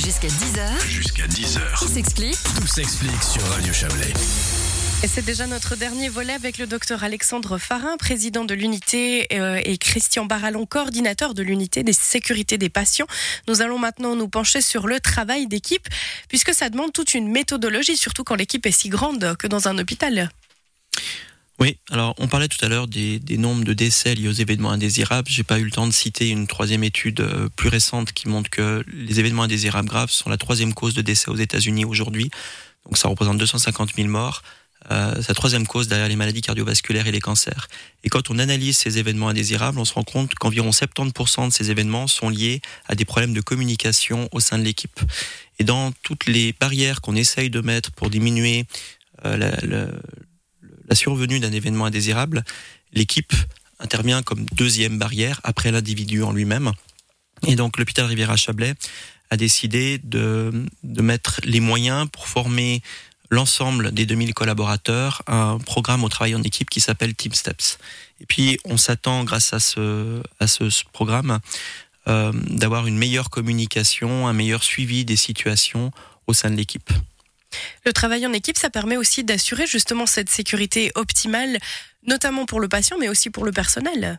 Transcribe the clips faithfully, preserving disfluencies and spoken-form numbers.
Jusqu'à dix heures. Jusqu'à dix heures. Tout s'explique. Tout s'explique sur Radio Chablais. Et c'est déjà notre dernier volet avec le docteur Alexandre Farin, président de l'unité, euh, et Christian Barallon, coordinateur de l'unité des sécurités des patients. Nous allons maintenant nous pencher sur le travail d'équipe, puisque ça demande toute une méthodologie, surtout quand l'équipe est si grande que dans un hôpital. Oui, alors on parlait tout à l'heure des, des nombres de décès liés aux événements indésirables. J'ai pas eu le temps de citer une troisième étude euh, plus récente qui montre que les événements indésirables graves sont la troisième cause de décès aux États-Unis aujourd'hui. Donc ça représente deux cent cinquante mille morts. Euh, c'est la troisième cause derrière les maladies cardiovasculaires et les cancers. Et quand on analyse ces événements indésirables, on se rend compte qu'environ soixante-dix pour cent de ces événements sont liés à des problèmes de communication au sein de l'équipe. Et dans toutes les barrières qu'on essaye de mettre pour diminuer euh, la, la la survenue d'un événement indésirable, l'équipe intervient comme deuxième barrière après l'individu en lui-même. Et donc l'hôpital Riviera-Chablais a décidé de, de mettre les moyens pour former l'ensemble des deux mille collaborateurs à un programme au travail en équipe qui s'appelle Team Steps. Et puis on s'attend grâce à ce, à ce, ce programme euh, d'avoir une meilleure communication, un meilleur suivi des situations au sein de l'équipe. Le travail en équipe, ça permet aussi d'assurer justement cette sécurité optimale, notamment pour le patient, mais aussi pour le personnel.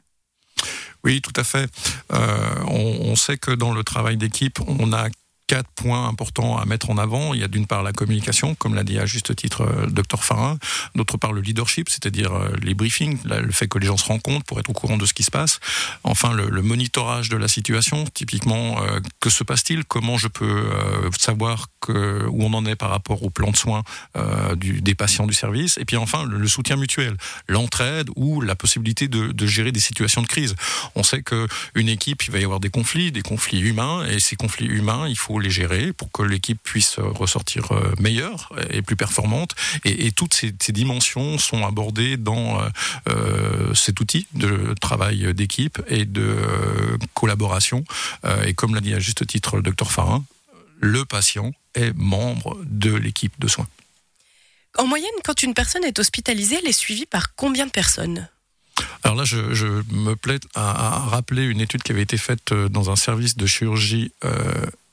Oui, tout à fait. Euh, on, on sait que dans le travail d'équipe, on a quatre points importants à mettre en avant. Il y a d'une part la communication, comme l'a dit à juste titre le docteur Farin. D'autre part le leadership, c'est-à-dire les briefings, le fait que les gens se rencontrent pour être au courant de ce qui se passe. Enfin, le, le monitorage de la situation. Typiquement, euh, que se passe-t-il? Comment je peux euh, savoir que, où on en est par rapport au plan de soins euh, du, des patients du service? Et puis enfin, le, le soutien mutuel, l'entraide ou la possibilité de, de gérer des situations de crise. On sait qu'une équipe, il va y avoir des conflits, des conflits humains, et ces conflits humains, il faut les gérer pour que l'équipe puisse ressortir meilleure et plus performante. Et, et toutes ces, ces dimensions sont abordées dans euh, cet outil de travail d'équipe et de euh, collaboration. Euh, et comme l'a dit à juste titre le docteur Farin, le patient est membre de l'équipe de soins. En moyenne, quand une personne est hospitalisée, elle est suivie par combien de personnes ? Alors là, je, je me plais à, à rappeler une étude qui avait été faite dans un service de chirurgie euh,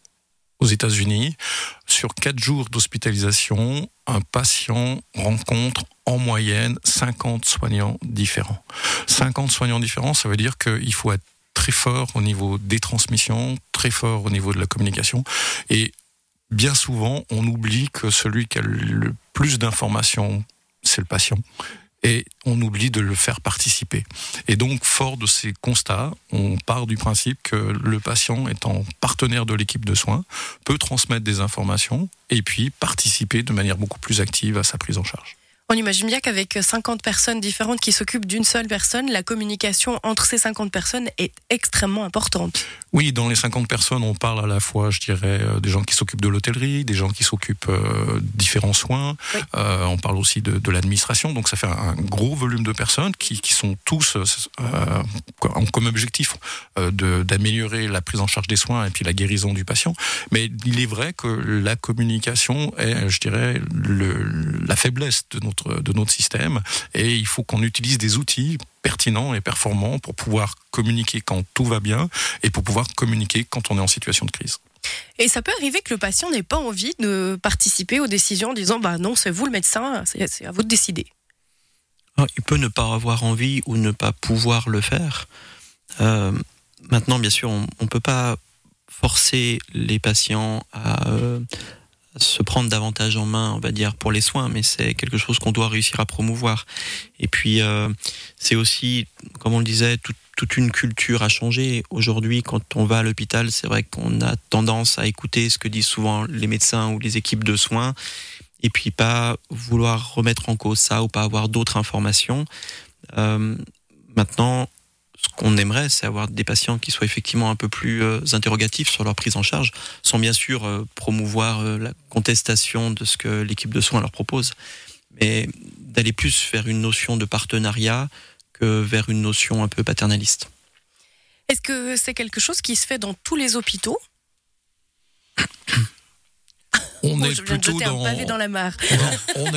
aux États-Unis. Sur quatre jours d'hospitalisation, un patient rencontre en moyenne cinquante soignants différents. cinquante soignants différents, ça veut dire qu'il faut être très fort au niveau des transmissions, très fort au niveau de la communication. Et bien souvent, on oublie que celui qui a le plus d'informations, c'est le patient. Et on oublie de le faire participer. Et donc, fort de ces constats, on part du principe que le patient, étant partenaire de l'équipe de soins, peut transmettre des informations et puis participer de manière beaucoup plus active à sa prise en charge. On imagine bien qu'avec cinquante personnes différentes qui s'occupent d'une seule personne, la communication entre ces cinquante personnes est extrêmement importante. Oui, dans les cinquante personnes, on parle à la fois, je dirais, des gens qui s'occupent de l'hôtellerie, des gens qui s'occupent euh, de différents soins. Oui. Euh, on parle aussi de, de l'administration. Donc ça fait un gros volume de personnes qui, qui sont tous euh, ont comme objectif euh, de, d'améliorer la prise en charge des soins et puis la guérison du patient. Mais il est vrai que la communication est, je dirais, le, la faiblesse de notre de notre système, et il faut qu'on utilise des outils pertinents et performants pour pouvoir communiquer quand tout va bien et pour pouvoir communiquer quand on est en situation de crise. Et ça peut arriver que le patient n'ait pas envie de participer aux décisions en disant bah non, c'est vous le médecin, c'est, c'est à vous de décider. Il peut ne pas avoir envie ou ne pas pouvoir le faire. Euh, maintenant, bien sûr, on ne peut pas forcer les patients à euh, se prendre davantage en main, on va dire, pour les soins, mais c'est quelque chose qu'on doit réussir à promouvoir. Et puis, euh, c'est aussi, comme on le disait, tout, toute une culture à changer. Aujourd'hui, quand on va à l'hôpital, c'est vrai qu'on a tendance à écouter ce que disent souvent les médecins ou les équipes de soins, et puis pas vouloir remettre en cause ça ou pas avoir d'autres informations. Euh, maintenant, ce qu'on aimerait, c'est avoir des patients qui soient effectivement un peu plus euh, interrogatifs sur leur prise en charge, sans bien sûr euh, promouvoir euh, la contestation de ce que l'équipe de soins leur propose, mais d'aller plus vers une notion de partenariat que vers une notion un peu paternaliste. Est-ce que c'est quelque chose qui se fait dans tous les hôpitaux ? On bon, est je viens plutôt de jeter dans... un pavé dans la mare. On est...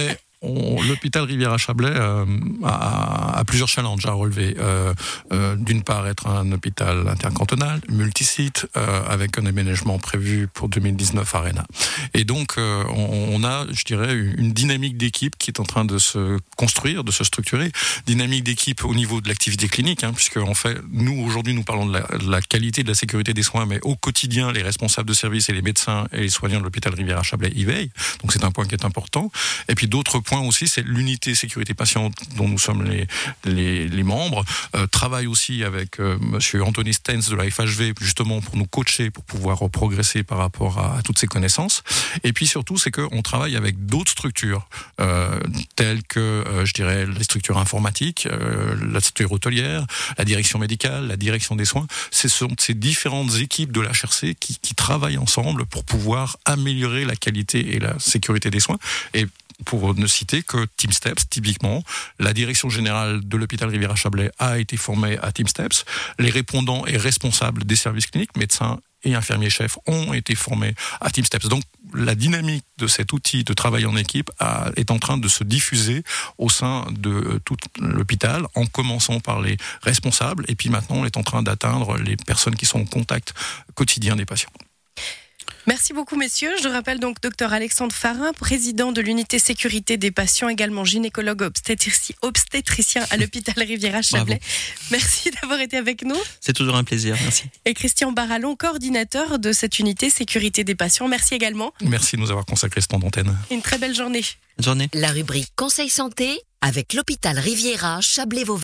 on, l'hôpital Riviera-Chablais euh, a, a plusieurs challenges à relever. Euh, euh, d'une part, être un hôpital intercantonal, multisite, euh, avec un aménagement prévu pour deux mille dix-neuf à Arena. Et donc, euh, on, on a, je dirais, une dynamique d'équipe qui est en train de se construire, de se structurer. Dynamique d'équipe au niveau de l'activité clinique, hein, puisque en fait, nous, aujourd'hui, nous parlons de la, de la qualité, de la sécurité des soins, mais au quotidien, les responsables de service et les médecins et les soignants de l'hôpital Riviera-Chablais y veillent. Donc, c'est un point qui est important. Et puis, d'autres points aussi, c'est l'unité sécurité patient dont nous sommes les, les, les membres, euh, travaille aussi avec euh, monsieur Anthony Stens de la F H V, justement pour nous coacher, pour pouvoir progresser par rapport à, à toutes ces connaissances. Et puis surtout, c'est qu'on travaille avec d'autres structures, euh, telles que, euh, je dirais, les structures informatiques, euh, la structure hôtelière, la direction médicale, la direction des soins. Ce sont ces différentes équipes de l'H R C qui, qui travaillent ensemble pour pouvoir améliorer la qualité et la sécurité des soins. Et pour ne citer que Team Steps, typiquement, la direction générale de l'hôpital Riviera-Chablais a été formée à Team Steps. Les répondants et responsables des services cliniques, médecins et infirmiers-chefs, ont été formés à Team Steps. Donc, la dynamique de cet outil de travail en équipe a, est en train de se diffuser au sein de tout l'hôpital, en commençant par les responsables, et puis maintenant, on est en train d'atteindre les personnes qui sont en contact quotidien des patients. Merci beaucoup, messieurs. Je rappelle donc docteur Alexandre Farin, président de l'unité sécurité des patients, également gynécologue obstétrici- obstétricien à l'hôpital Riviera-Chablais. Merci d'avoir été avec nous. C'est toujours un plaisir, merci. Et Christian Barallon, coordinateur de cette unité sécurité des patients. Merci également. Merci de nous avoir consacré ce temps d'antenne. Une très belle journée. Bonne journée. La rubrique Conseil santé avec l'hôpital Riviera Chablais-Vauvert.